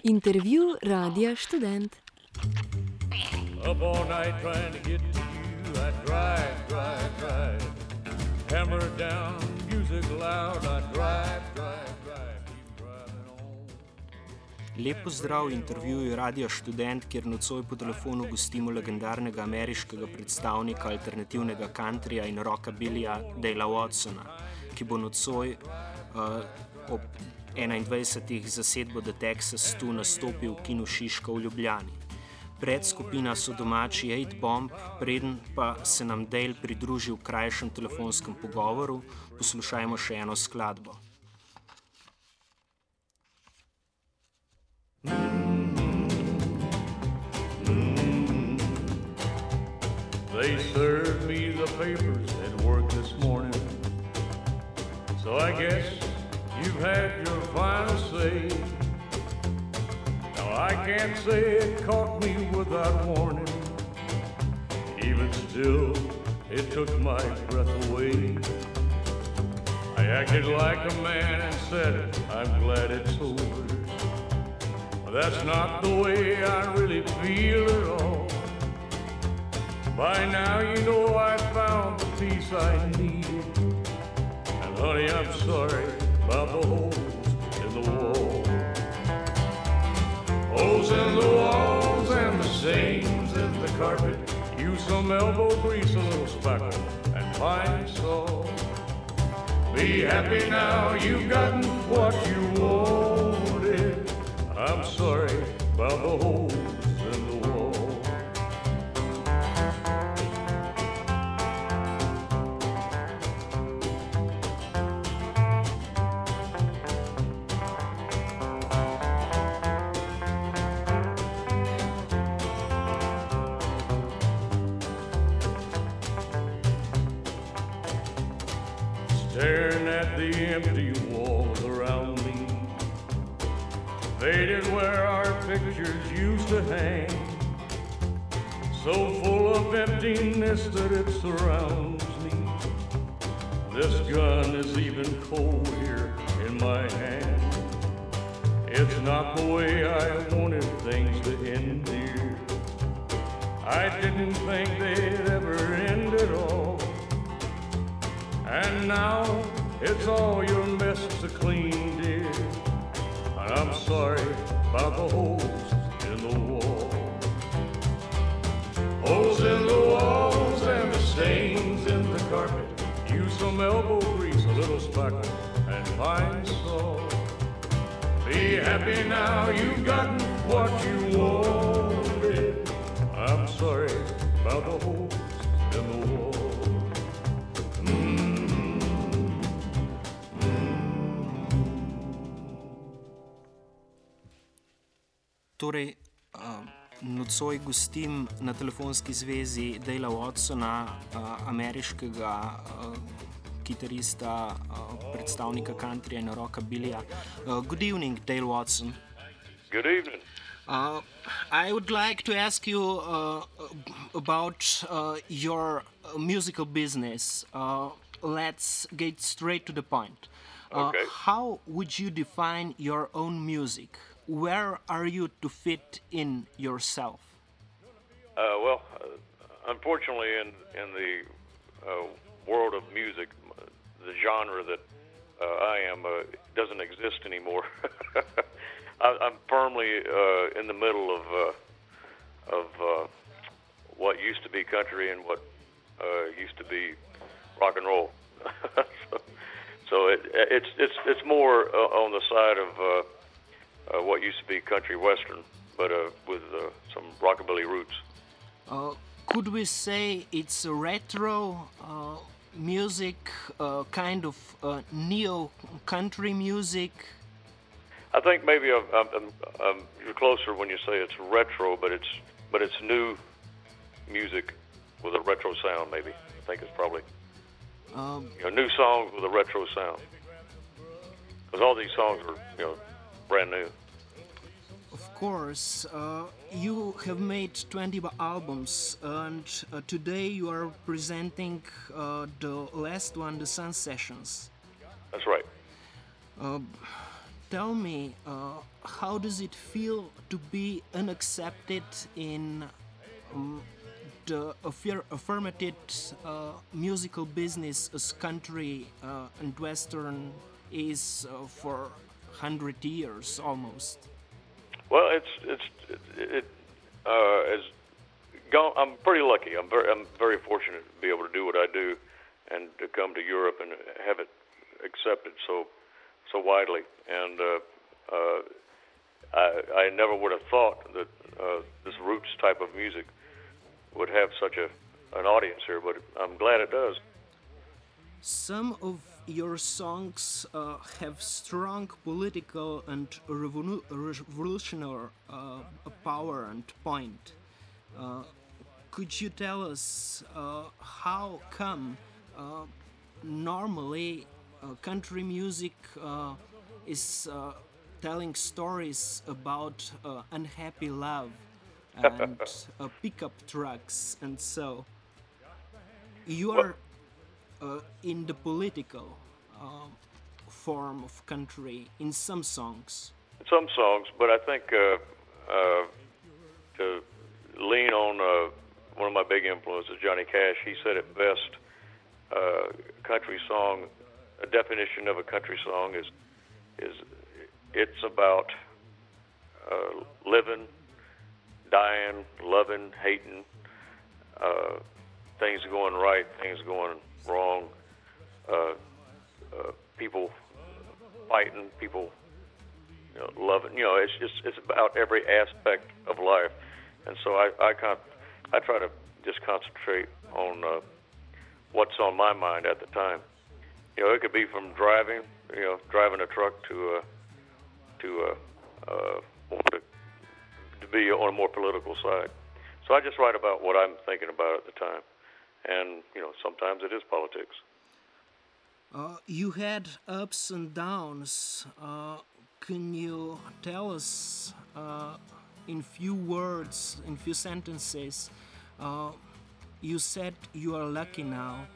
Intervju Radia Študent. Up all night trying to get to you, I drive. Hammer down, music loud, I drive, keep driving on. Lep pozdrav v intervjuju Radia Študent, kjer nocoj po telefonu gostimo legendarnega ameriškega predstavnika alternativnega countryja in rockabillija Dale'a Watsona, ki bo nocoj ob 21. zasedbo The Texas tu nastopil v kinu Šiška v Ljubljani. Predskupina so domači 8 Bomb, preden pa se nam Dale pridruži v krajšem telefonskem pogovoru, poslušajmo še eno skladbo. They served me the papers at work this morning, so I guess you've had your final say. Now I can't say it caught me without warning. Even still, it took my breath away. I acted like a man and said, I'm glad it's over. But that's not the way I really feel at all. By now you know I found the peace I needed. And honey, I'm sorry about the holes in the wall. Holes in the walls and the stains in the carpet. Use some elbow grease, a little spackle, and pine salt. Be happy now, you've gotten what you wanted. I'm sorry about the holes in the wall. Staring at the empty walls around me, faded where our pictures used to hang, so full of emptiness that it surrounds me. This gun is even cold here in my hand. It's not the way I wanted things to end here. I didn't think they'd ever end at all. And now it's all your mess to clean, dear. And I'm sorry about the holes in the wall. Holes in the walls and the stains in the carpet. Use some elbow grease, a little spackle, and pine salt. Be happy now, you've gotten what you wanted. I'm sorry about the holes in the wall. Torej, nocoj gostim na telefonski zvezi Dale'a Watsona, ameriškega kitarista, predstavnika countryja in rockabillija. Good evening, Dale Watson. Good evening. I would like to ask you about your musical business. Let's get straight to the point. Okay. How would you define your own music? Where are you to fit in yourself? Unfortunately, in the world of music, the genre that I am doesn't exist anymore. I'm firmly in the middle of what used to be country and what used to be rock and roll. so it's more on the side of what used to be country western, but with some rockabilly roots. Could we say it's a retro music, kind of neo-country music? I think maybe you're closer when you say it's retro, but it's new music with a retro sound. Maybe I think it's probably new songs with a retro sound, because all these songs are brand new. Of course, you have made 20 albums, and today you are presenting the last one, the Sun Sessions. That's right. tell me, how does it feel to be unaccepted in the affirmative musical business as country and Western is for 100 years almost? Well, I'm pretty lucky. I'm very fortunate to be able to do what I do, and to come to Europe and have it accepted so widely. And I never would have thought that this roots type of music would have such an audience here, but I'm glad it does. Some of your songs have strong political and revolutionary power and point. Could you tell us how come normally country music is telling stories about unhappy love and pickup trucks, and so you are in the political form of country in some songs. Some songs, but I think to lean on one of my big influences, Johnny Cash, he said it best. Country song, a definition of a country song is it's about living, dying, loving, hating, things going right, things going wrong, people fighting, people loving. It's about every aspect of life, and so I try to just concentrate on what's on my mind at the time. It could be from driving a truck to be on a more political side. So I just write about what I'm thinking about at the time, and sometimes it is politics. You had ups and downs. Can you tell us in few words, in few sentences? You said you are lucky now.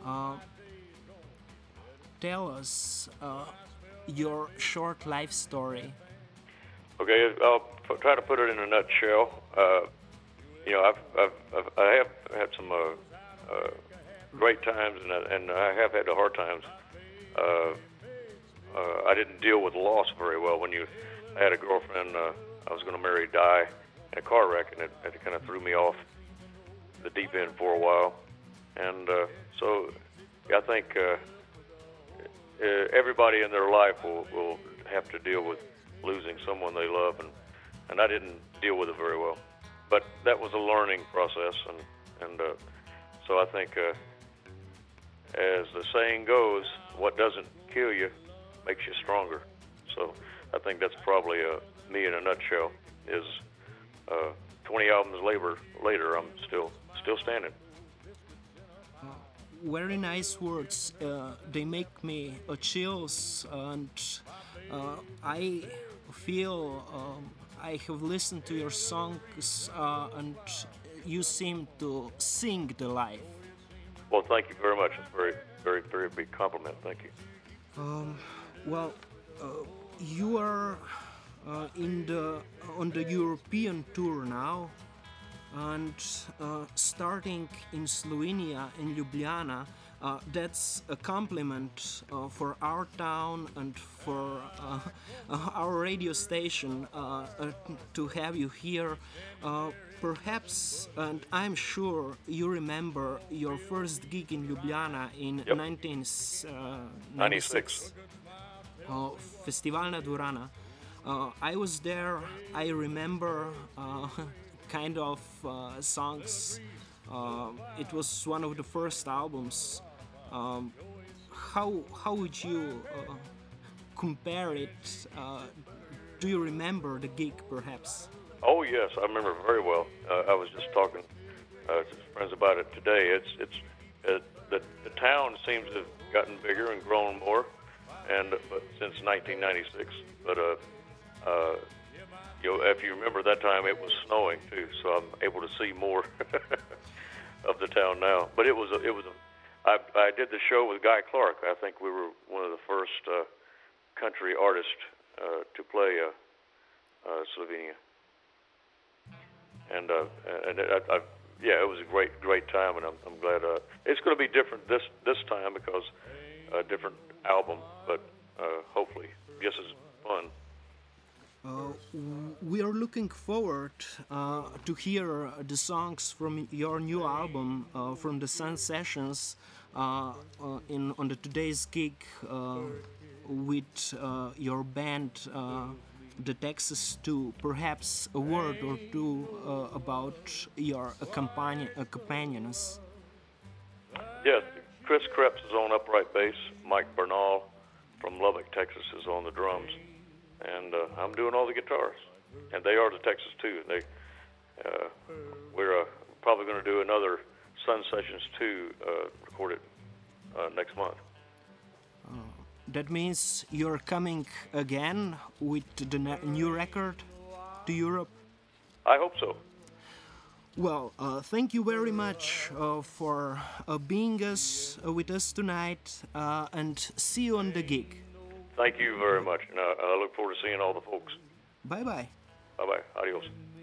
Tell us your short life story. Okay, I'll try to put it in a nutshell. I have had some great times, and I have had the hard times. I didn't deal with loss very well. I had a girlfriend I was going to marry die in a car wreck, and it kind of threw me off the deep end for a while. And so I think everybody in their life will have to deal with losing someone they love, and I didn't deal with it very well. But that was a learning process, and so I think, as the saying goes, what doesn't kill you makes you stronger. So I think that's probably me in a nutshell. Is 20 albums later, I'm still standing. Very nice words. They make me chills, and I feel I have listened to your songs, and you seem to sing the life. Well, thank you very much. It's a very, very, very big compliment. Thank you. You are on the European tour now, and starting in Slovenia, in Ljubljana. That's a compliment for our town and for our radio station to have you here. Perhaps, and I'm sure you remember your first gig in Ljubljana in 1996. Festivalna dvorana. I was there. I remember kind of songs. It was one of the first albums. How would you compare it? Do you remember the gig, perhaps? Oh yes, I remember very well. I was just talking to friends about it today. The town seems to have gotten bigger and grown more, but since 1996. But if you remember that time, it was snowing too, so I'm able to see more of the town now. But I did the show with Guy Clark. I think we were one of the first country artists to play Slovenia. And it was a great time, and I'm glad. It's going to be different this time because a different album, but hopefully just as fun. We are looking forward to hear the songs from your new album, from the Sun Sessions, on the today's gig with your band, the Texas 2. Perhaps a word or two about your companions. Yes, Chris Krebs is on upright bass. Mike Bernal from Lubbock, Texas, is on the drums. And I'm doing all the guitars, and they are the Texas 2. We're probably going to do another Sun Sessions 2 recorded next month. That means you're coming again with the new record to Europe? I hope so. Well, thank you very much for being with us tonight, and see you on the gig. Thank you very much, and I look forward to seeing all the folks. Bye-bye. Bye-bye. Adios.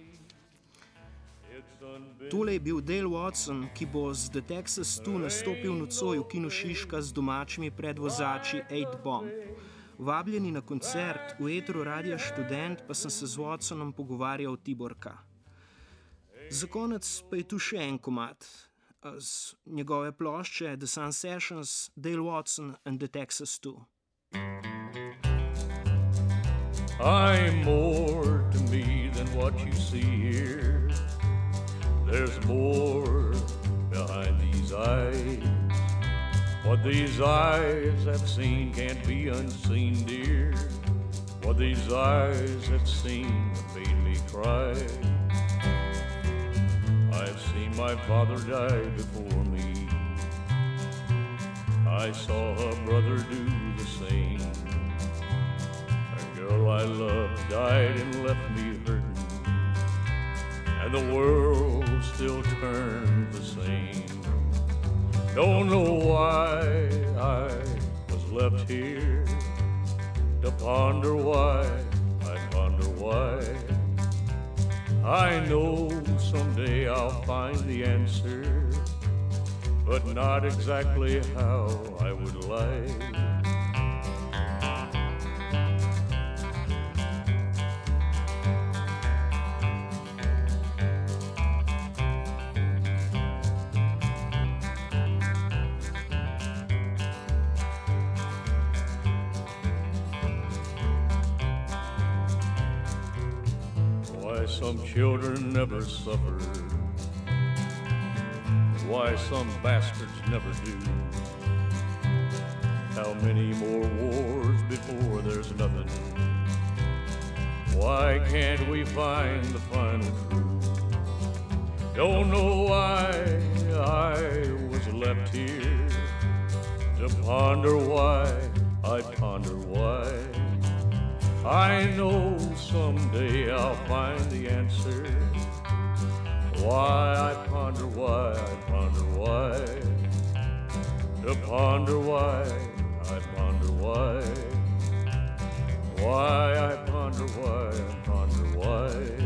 Tole je bil Dale Watson, ki bo z The Texas 2 nastopil nocoj v Kinu Šiška z domačimi predvozači 8-Bomb. Vabljeni na koncert v etru Radia Študent pa sem se z Watsonom pogovarjal Tiborka. Za konec pa je tu še en komad z njegove plošče The Sun Sessions, Dale Watson and The Texas 2. I'm more to me than what you see here. There's more behind these eyes. What these eyes have seen can't be unseen, dear. What these eyes have seen made me cry. I've seen my father die before me. I saw a brother do the same. A girl I loved died and left me hurting, and the world still turned the same. Don't know why I was left here to ponder why, I ponder why. I know someday I'll find the answer, but not exactly how I would like. Some children never suffer, why some bastards never do. How many more wars before there's nothing? Why can't we find the final truth? Don't know why I was left here to ponder why, I ponder why. I know someday I'll find the answer. Why I ponder why, I ponder why. To ponder why, I ponder why. Why I ponder why, I ponder why.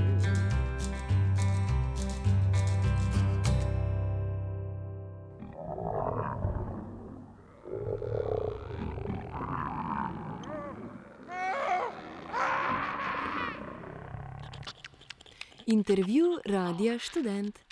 Intervju Radia Študent.